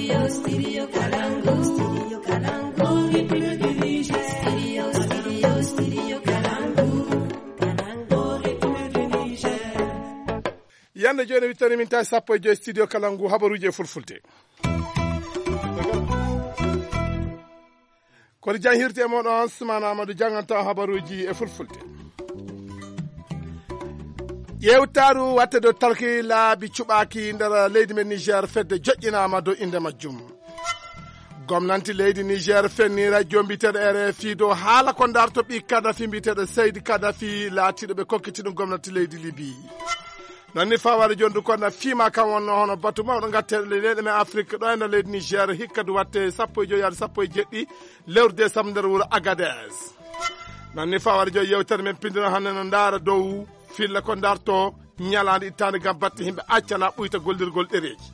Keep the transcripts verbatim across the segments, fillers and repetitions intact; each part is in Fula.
Studio, studio Kalangu. Studio Kalangu. Republic Niger. Studio, studio, studio Kalangu. Kalangu, Republic Niger. Yande joni wittani min tawi sappo e joyi studio Kalangu habaruji e fulfulde. Kono jahirte e moɗon Ousmane Amadou janganta habaruji e fulfulde. Yewtaru watte dow talki laabi cuɓaki nder leydi men Niger fedde joƴƴinama dow inde majjum. Gomnanti leydi Niger fenni radio mbiteɗo R F I dow haala ko darto ɓi Kadafi mbiteɗo Seydi Kadafi laatiɗo ɓe kokkiti ɗum gomnati leydi Libi. Nonni fawade jondu kono fima kam wonno hono batu mawɗo gattede leyɗe men Afrique ɗo ender leydi Niger hikka du watte sappo e joyi yaade sappo e jeɗɗi lewru décembre nder wuuro Agadez. Nonni fawade joyi yewtere men pindino hannde no ndaara dow filla ko darto ñalande ittande gam batte himɓe accana ɓuyta goldirgol ɗereji.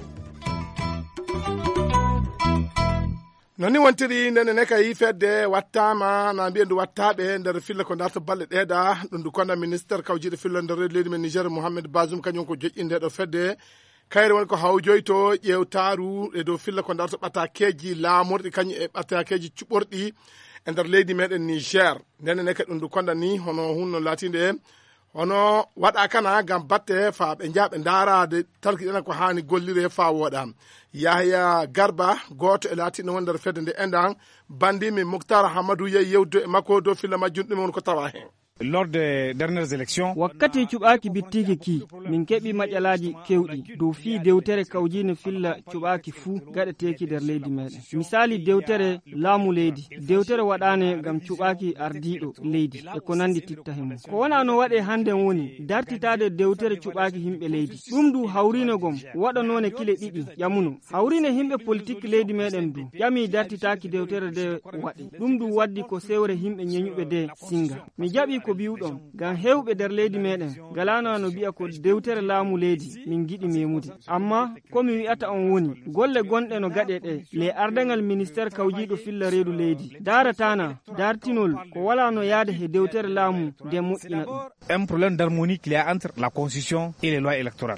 noni wontiri nene ne kay fedde wattama na mbiyendu wattaɓe nder filla ko darto balle ɗeeɗa ɗum du konda ministére kawjiɗo filla nder leydi men Niger Mohamed Bazoum kañum ko joƴƴinde ɗo fedde kayre woni ko hawjoyto ƴewtaru e dow filla ko darto ɓatakeji laamorɗi kañum e ɓatakeji cuɓorɗi e nder leydi meɗen Niger nene ne kay ɗum du konda ni hono hunno latinde hono waɗa kana gam batte fa ɓe jaaɓe darade talkiɗena ko hani gollire fa woɗa. Yahya Garba goto e laatiɗo won nder fedde nde endan bandimi Mouktar Hamadou yeyi yewdo e makko dow filla majjum ɗum won ko tawa hen. Lors des dernières élections, wakkati cuɓaki bittiki ki min keɓi maƴalaji kewɗi dow fi dewtere kawjino filla cuɓaki fuu gaɗeteki nder leydi meɗen. Misali dewtere laamu leydi, dewtere waɗane gam cuɓaki ardiɗo leydi e ko nandi titta hemo. Ko wona no waɗe hande woni dartitade dewtere cuɓaki himɓe leydi. Ɗum du hawrinogom waɗanone kile ɗiɗi ƴamuno. Hawrine himɓe politique leydi meɗen du ƴami dartitaki dewtere de waɗi. Ɗum du waddi ko sewre himɓe ñeñuɓe de singa. Mi jaɓi ko biwɗon gam hewɓe nder leydi meɗen galano no bi'a ko dewtere laamu leydi min giɗi memude amma komi wi'ata on woni golle gonɗe no gaɗe ɗe le ardagal ministére kawjiɗo filla reedu leydi daratana dartinol ko wala no yaade he dewtere laamu nde moƴƴina ɗum. Un problème d'harmonie qu'il y a entre la constitution et les lois électorales.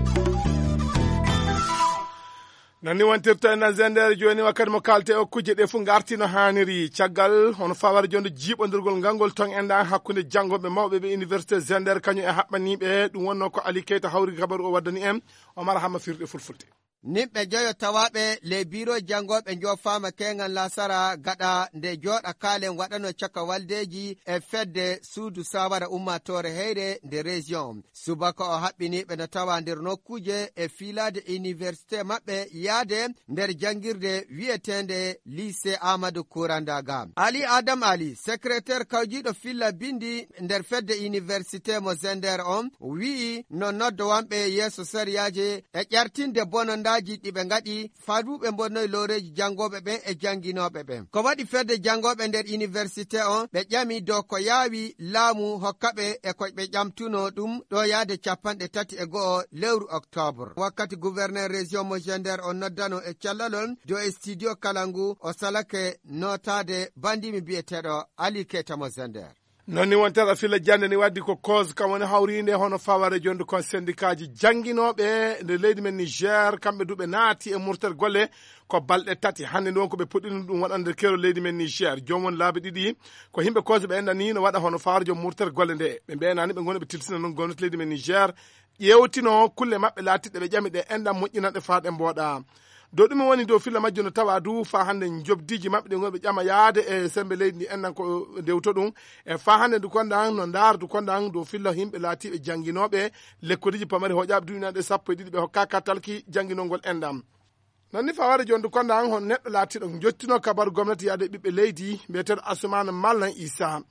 nani wontirta en zender joni wakkati mo kalte o kuje ɗe fu gartino haniri caggal hono fawar jonde jiɓodirgol ngangol ton enda hakkude janggoɓe mawɓe ɓe université zender kañum e haɓɓaniɓe ɗum wonno ko Ali Keita hawri kabaru o waddani en Omar Hama firɗe fulfulde. Nimɓe joyo tawaɓe le biro jangoɓe jo fama kengal lasara gaɗa nde joɗa kalen waɗano caka waldeji e fedde suudu sawara ummatore heyre nde région subaka o haɓɓiniɓe no tawa nder nokkuje e filade université maɓɓe yaade nder jangirde wi'etende lycée Amadou Kourandaga. Ali Adam Ali secrétaire kawjiɗo filla bindi nder fedde université mo Zender on wi'i no noddowanɓe yeeso sariyaje e ƴartinde bononda ɗiɓe ngaɗi faduɓe bonnoy loreji jangoɓe ɓe e janginoɓe ɓe ko waɗi fedde jangoɓe nder université on ɓe ƴami dow ko yaawi laamu hokkaɓe e ko ɓe ƴamtuno ɗum ɗo yaade capanɗe tati e go'o lewru octobre wakkati gouverneur région mo Zender on noddano e callalol do e studio Kalangu o salake notade bandimi biyeteɗo Ali Keita mo Zender. nonni wontera filla jande ni waddi ko cause kam woni hawrinde hono faware jonde kon syndicat ji janginoɓe nde leydi men Niger kamɓe duɓe naati e murtere golle ko balɗe tati hande ɗon ko ɓe puɗɗino ɗum waɗande kero leydi men Niger jomon laabi ɗiɗi ko himɓe cause ɓe enda ni no waɗa hono faware jom murtere golle nde ɓe mbenani ɓe goni ɓe tilsina noon gonnati leydi men Niger ƴewtino kulle maɓɓe laatiɗe ɓe ƴami ɗe enda moƴƴinanɗe faaɗe mboɗa dow ɗum woni dow filla majjo no tawa du fa hande jobdiji maɓɓe ɗe gonɓe ƴama yaade e sembe leydi ndi endan ko dewto ɗum e fa hande du kondan no ndar du kondan dow filla himɓe laatiɓe jangguinoɓe lekkodiji pamari hoƴaɓe duñinaɗe sappo e ɗiɗi ɓe hokka katalki jangguinolngol endam nonni fa wade jonde kondan hon neɗɗo laatiɗo jottino kabaru gomnati yaade ɓiɓɓe leydi mbiyeteɗo Assoumana Mallan Issa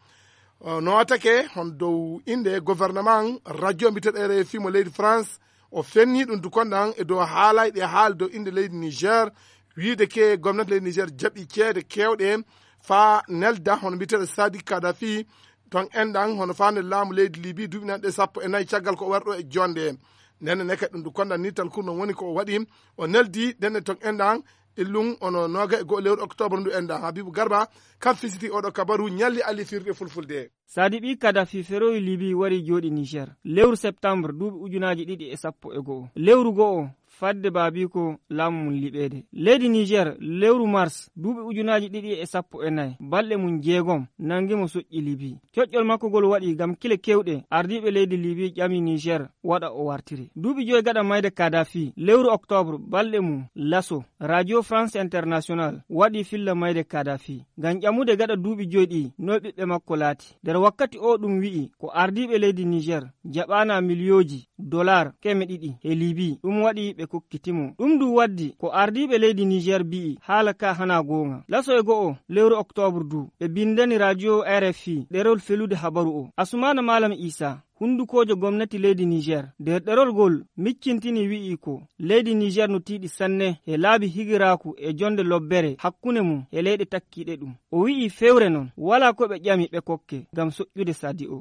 notake hon dow inde gouvernement radio mbiteɗo R F I mo leydi France o fenni ɗum du kondan e dow haalayɗe haali dow inde leydi Niger wiide ke gomnati leydi Niger jaɓi ceede kewɗe fa nelda hono mbiteɗo Sadi Kadafi ton endan hono fande laamu leydi Libi duuɓi nanɗe sappo e nayyi caggal ko warɗo e jonde nenne neke ɗum du kondan ni tal kurno woni ko waɗi o neldi nenne ton endan illum ono noga e go lewru octobre ndu endan Habibou Garba kam fisiti oɗo kabaru ñalli ali firde fulfulde. Sadi ɓi Kadafi feroyi Libi wari joɗi Niger lewru septembre duuɓi ujunaji ɗiɗi e sappo e go'o lewru go'o fadde baabiko laamu mum liɓede. Leydi Niger lewru mars duuɓi ujunaji ɗiɗi e sappo e nayi balɗe mum jeegom nangimo soƴƴi Libi. Coƴƴol makko gol waɗi gam kile kewɗe ardiɓe leydi Libi ƴami Niger waɗa o wartiri. Duuɓi joyi gaɗa mayde Kadafi lewru octobre balɗe mum laso Radio France International waɗi filla mayde Kadafi gam ƴamude gaɗa duuɓi joyi ɗi noy ɓiɓɓe makko laati. Nder wakkati o ɗum wi'i ko ardiɓe leydi Niger jaɓana miliyoji dollar keme ɗiɗi e Libi ɗum waɗi ɓe kokkitimo. Ɗum du waddi ko ardiɓe leydi Niger bi'i haala ka hana gonga. Laso e go'o lewru octobre du ɓe bindani radio R F I ɗerol felude habaru o. Asumana Malam Isa hundukojo gomnati leydi Niger nder ɗerol gol miccintini wi'i ko leydi Niger no tiiɗi sanne e laabi higiraku e jonde lobbere hakkunde mum e leyɗe takkiɗe ɗum. O wi'i fewre non wala ko ɓe ƴami ɓe kokke gam soƴƴude sadi o.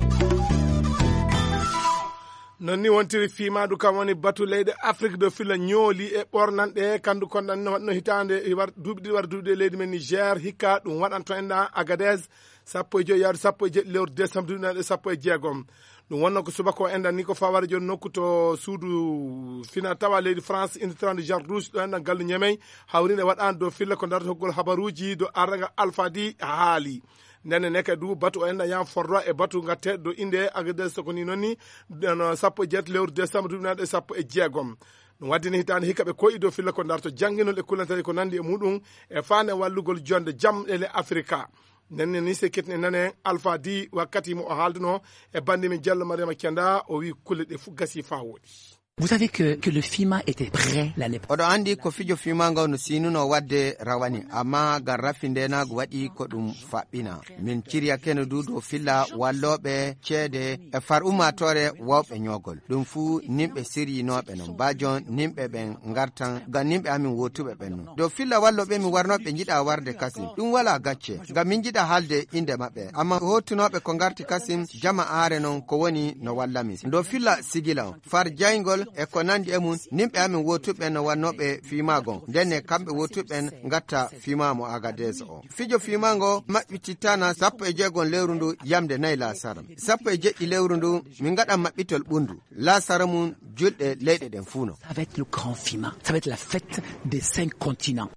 non ni wontiri fimaɗu kam woni batu leyɗe Afrique do fila ñooli e ɓornanɗe kandu konɗan no waɗno hitande duuɓi ɗiɗi wara duuɓi leydi men Niger hikka ɗum waɗanto enɗa Agadez sappo e joyi yaadu sappo e jeɗɗi lewru décembre duuɓi sappo e jeegom. ɗum wonno ko subaka o enɗan ni ko fawara joni nokku to suudu fina tawa leydi France inde trente jar rouge ɗo enɗan gallu ñamey hawrinde waɗani dow filla ko darta hoggol habaruji do arraga Alpha Di haali nene neke du batu o enɗa yam forɗo e batu gatte do inde Agadez ko ni noon ni sappo e jeeɗiɗi lewru décembre duuɓi sappo e jeegom. ɗum waddini hitande hikka ɓe koyi dow filla ko darto jangguinol e kullantari ko nandi e muɗum e fane wallugol jonde jam ele Africa. nenne ni se ketne nane Alpha Di wakkati mo o haalduno e bandi min Diallo Mariama Kenda o wi kulle ɗe fu gasi fa woɗi. Vous savez que, que le FIMA était prêt l'année prochaine. Oɗo andi ko fijo FIMA ngo no sinuno wadde rawani amma gar rafindenago waɗi ko ɗum faɓɓina. Min ciriya kene du dow filla walloɓe ceede e far ummatore wawɓe ñogol. Ɗum fu nimɓe siryinoɓe non bajon nimɓe ɓen gartan ngam nimɓe amin wotuɓe ɓen non. Dow filla walloɓe mi warnoɓe jiɗa warde Kasim. Ɗum wala gacce ngam min jiɗa haalde inde maɓɓe amma hottunoɓe ko garti Kasim jama are non ko woni no wallami. Dow filla sigila on far jayngol e ko nandi e mum nimɓe amin wotuɓen no wannoɓe fimagon ndenne kamɓe wotuɓen gatta fimamo Agadez o. Fijo fimango maɓɓitittana sappo e jeegon lewru ndu yamde nayi lasara sappo e jeɗɗi lewru ndu min gaɗan maɓɓitol ɓundu lasara mum julɗe leyɗe ɗen funo. Ça va être le grand FIMA, ça va être la fête des cinq continents.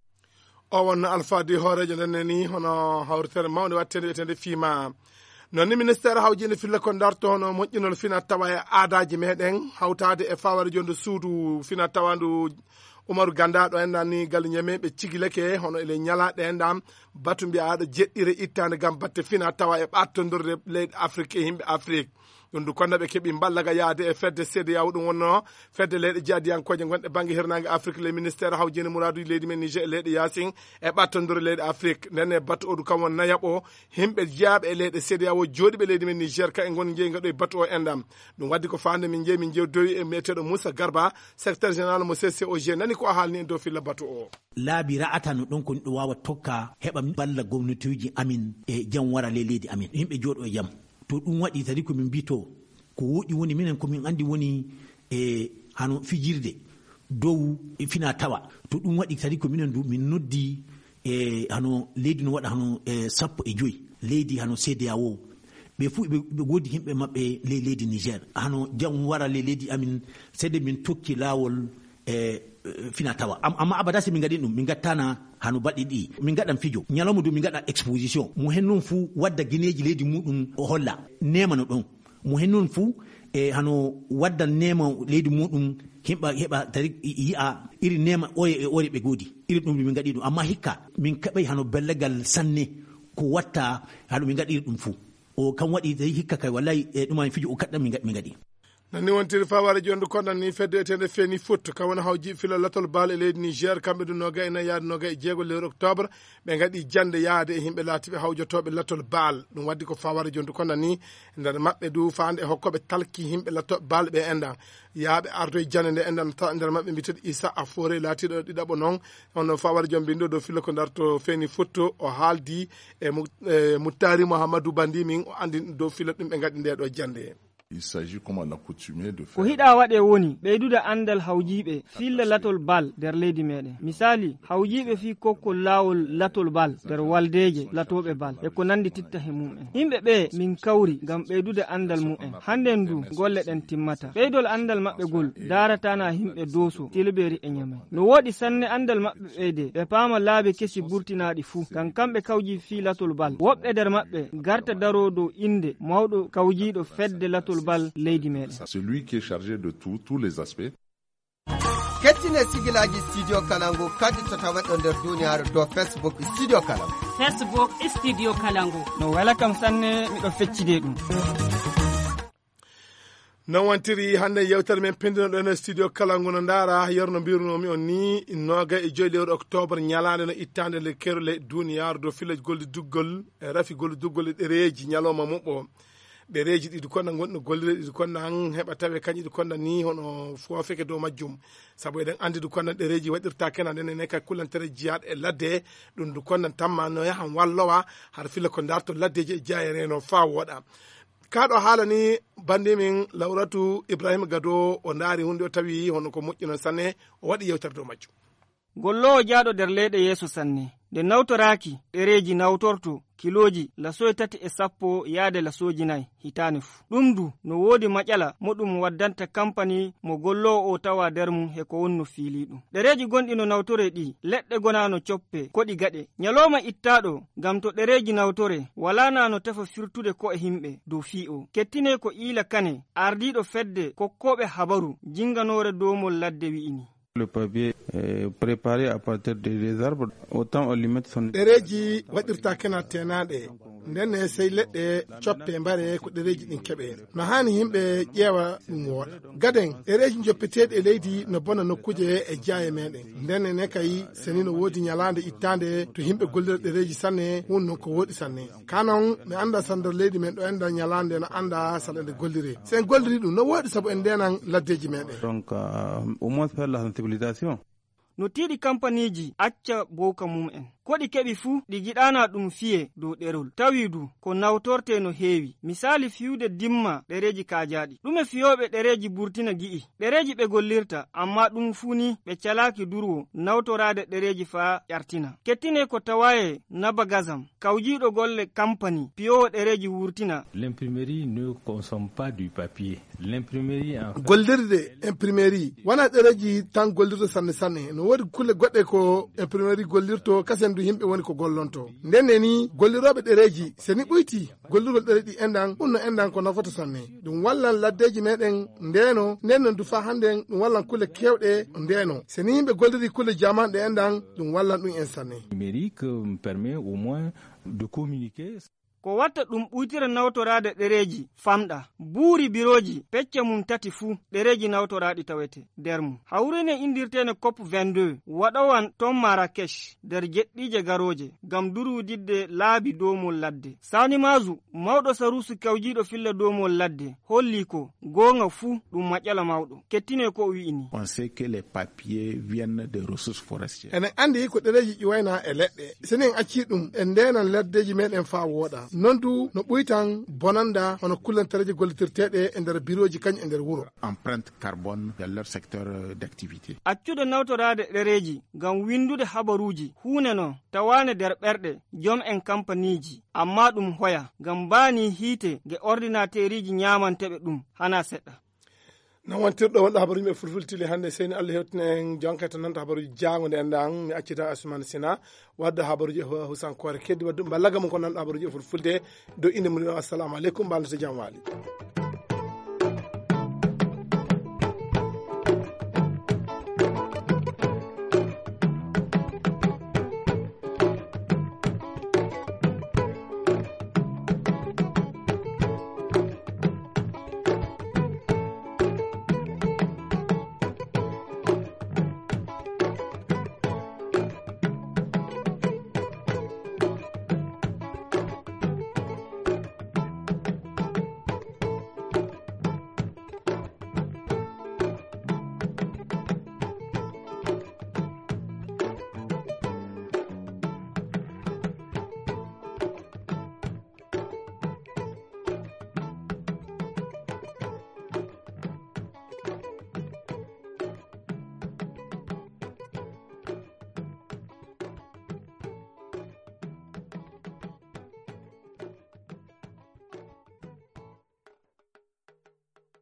O wonno Alpha Di horejo ndenne ni hono hawritere mawde wattede wiyetede FIMA. non ni ministére hawjinde filla ko darto hono moƴƴinol fina tawa e aadaji meɗen hawtade e faware jonde suudu fina tawandu Umaru Ganda ɗo enɗan ni galle ñame ɓe cigileke hono ele ñalaɗe enɗam batu mbiya aɗa jeɗɗire ittande gam batte fina tawa e ɓattodorde leydi Afrique e yimɓe Afrique. ɗum du konno ɓe keeɓi ballaga yaade e fedde C D A O ɗum wonno fedde leyɗe jaadiyankoje gonɗe banggue hirnangue Afrique le ministére hawjinde muraduji leydi men Niger e leyɗe Yasin e ɓattodore leyɗe Afrique ndenne batu o ɗum kam won nayaɓo himɓe jeeyaɓe e leyɗe C D A O jooɗiɓe leydi men Niger ka e gon jeeyi gaɗo e batu o endam ɗum waddi ko fande min jeeyi min jewdoyi e meteɗo Moussa Garba secrétaire général mo C C O G nani ko a haalni en dow filla batu o. laabi ra'atano ɗon ko ɗo wawa tokka heɓa balla gomnatiji amin e jam wara le leydi amin yimɓe jooɗo e jam to ɗum waɗi tadi komin mbito ko woɗi woni minen komin andi woni e hano fijirde dow e fina tawa to ɗum waɗi tadi ko minen du min noddi e hano leydi no waɗa hano e sappo e joyi leydi hano C D A O ɓe fu ɓe woodi himɓe maɓɓe le leydi Niger hano jam wara le leydi amin sede min tokki laawol e fina tawa amma abada si min gaɗin ɗum min gattana hano baɗɗi ɗi min gaɗan fijo ñalawma du min gaɗa exposition mo hen noon fu wadda guineji leydi muɗum o holla nemano ɗon mo hen noon fu e hano wadda nema leydi muɗum himɓa heɓa tari yi'a iri nema oye e ore ɓe goodi iri ɗum min gaɗi ɗum amma hikka min kaɓay hano bellagal sanne ko watta hano min gaɗiri ɗum fu o kam waɗi tawi hikka kay wallahi e ɗumani fijo o kaɗɗan min gaɗi min gaɗi nani wontiri faware jonde konɗan ni fedde etede feni foot ka wona hawji fila latol baal e leydi Niger kamɓe du noga ena yaade noga e jeego lewru octobre ɓe gaɗi jande yaade e himɓe laatiɓe hawjotoɓe latol baal ɗum waddi ko faware jonde konɗan ni nder maɓɓe du fande e hokkoɓe talki himɓe lattoɓe baal ɓe enɗan yaaɓe ardo e jande nde enɗan ta nder maɓɓe mbiteɗo Issa Afore laatiɗo ɗiɗaɓo noon hono faware jom mbiɗo dow fila ko darto feni foot o haaldi e Muttari Mouhamadou Bandi min o andi dow fila ɗum ɓe gaɗi nde ɗo jande Il s'agit comme on a coutumé de ko faire. hiɗa waɗe woni ɓeydude andal hawjiɓe filla latol bal nder leydi meɗen. Misali hawjiɓe fi kokkol lawol latol bal nder waldeje latoɓe bal e ko nandi titta he mum'en. Yimɓe ɓe min kawri ngam ɓeydude andal mu'en. Handen du golle ɗen timmata. Ɓeydol andal maɓɓe gol daratana himɓe doso tilberi e nyamai. No woɗi sanne andal maɓɓe ɓeyde ɓe paama laabi kesi burtinaɗi fuu ngam kamɓe kawji fi latol bal. Woɓɓe nder maɓɓe garta daro dow inde mawɗo kawjiɗo fedde latol bal leydi meɗen. Celui qui est chargé de tout, tous les aspects. kettine sigilaji studio kalangu kadi tatawa ɗo nder duniyaaru dow facebook studio kalangu. Facebook studio kalangu. No wala kam sanne miɗo feccide ɗum. non wantiri hande yewtere men pendinoɗo en studio kalangu no ndara yerno mbirunomi on ni noga e joyi lewru octobre ñalande no ittande le kerole duniyaaru dow village golde duggol e rafi golde duggol e ɗereji ñalawma muɓɓo ɗereji ɗiɗi konna gonɗo gollire ɗiɗi konna han heɓa tawe kañƴi ɗi konna ni hono foofeke dow majjum saabu eɗen andi ɗi konna ɗereji waɗirta kena nden ene kay kullantere jiyaɗo e ladde ɗum ɗi konna tamma no yahan wallowa haɗa filla ko darto laddeji e jeeya e reno fa woɗa kaɗo haala ni bandimin lawratu ibrahima gado o ndaari hunde o tawi hono ko moƴƴino sanne o waɗi yewtere dow majjum. gollowo jaaɗo nder leyɗe yeeso sanne nde nawtoraki ɗereji nawtorto kiloji lasoye tati e sappo yaade lasoji nayi hitane fuu ɗum du no woodi maƴala moɗum waddanta kampani mo gollowo o tawa nder mum he ko wonno fiili ɗum ɗereji gonɗi no nawtore ɗi leɗɗe gonano coppe koɗi gaɗe ñalowma ittaɗo ngam to ɗereji nawtore wala nano tefa firtude ko e himɓe dow fii o kettine ko iila kane ardiɗo fedde kokkoɓe habaru jinganore domol ladde wi'ini. Le papier est préparé à partir des arbres. Autant on lui met son... ɗereji waɗirta kena tenaɗe nden sey leɗɗe coppe mbare ko ɗereji ɗin keɓe no hani yimɓe ƴeewa ɗum woɗa gaden ɗereji joppeteɗe e leydi no bona nokkuje e jaaye meɗen nden ne kay seni no woodi ñalande ittande to yimɓe gollira ɗereji sanne hun non ko woɗi sanne kanon mi anda sandor leydi men ɗo enda ñalande no anda saɗa nde gollire so en golliri ɗum no woɗi saabu en ndenan laddeji meɗen. Donc euh, au moins faire la sensibilisation. No tiiɗi kampaniji acca bowka mum'en koɗi keɓi fuu ɗi giɗana ɗum fiye dow ɗerol tawi du ko nawtorte no heewi misali fiyude dimma ɗereji kajaɗi ɗume fiyoɓe ɗereji burtina gi'i ɗereji ɓe gollirta amma ɗum fuu ni ɓe calaki durwo nawtorade ɗereji fa ƴartina kettine ko tawaye naba gazam kawjiɗo golle kampani piyowo ɗereji wurtina. L'imprimerie ne consomme pas du papier. L'imprimerie en fait... gollirde imprimerie wona ɗereji tan gollirde sanne sanne no woodi kulle goɗɗe ko imprimerie gollirto kasen du yimɓe woni ko gollonto ndenne ni golliroɓe ɗereji seni ɓoyti gollirgol ɗereji endan ɗum no endan ko nafata sanne ɗum wallan laddeji meɗen ndeno nden du fa handen ɗum wallan kulle kewɗe ndeno seni yimɓe golliri kulle jamanɗe endan ɗum wallan ɗum en sanne. Numérique permet au moins de communiquer. Ko watta ɗum ɓuytira nawtorade ɗereji famɗa buuri biroji pecce mum tati fuu ɗereji nawtoraɗi tawete nder mum hawrine indirtene cop vingt-deux waɗowan ton Marrakech nder jeɗɗije garoje gam durudidde laabi domol ladde sani mazu mawɗo sarusu kawjiɗo filla domol ladde holli ko gonga fuu ɗum maƴala mawɗo kettine ko wi'ini. On sait que les papiers viennent des ressources forestières. enen andi ko ɗereji ƴiwayna e leɗɗe senen acci ɗum en ndenan laddeji meɗen fa woɗa nondu no ɓuytan bonanda hono kullantereji gollitirteɗe e nder biroji kañ e nder wuro. Empreinte carbone dans leur secteur d'activité. accude nawtorade ɗereji ngam windude habaruji huune no tawane nder ɓerɗe joom en kampaniji amma ɗum hoya ngam bani hiite ge ordinateriji ñamanteɓe ɗum hana seɗɗa. non wantirɗo wonɗo habaruji ɓe fulfultili hannde seni allah hewtina en jonkata nanta habaruji jagonde endan mi accita asumane sina wadda habaruji e husankore keddi waddu ballaga mum ko nanɗo habaruji e fulfulde dow inde mum assalamu aleykum mbalno so jam waali.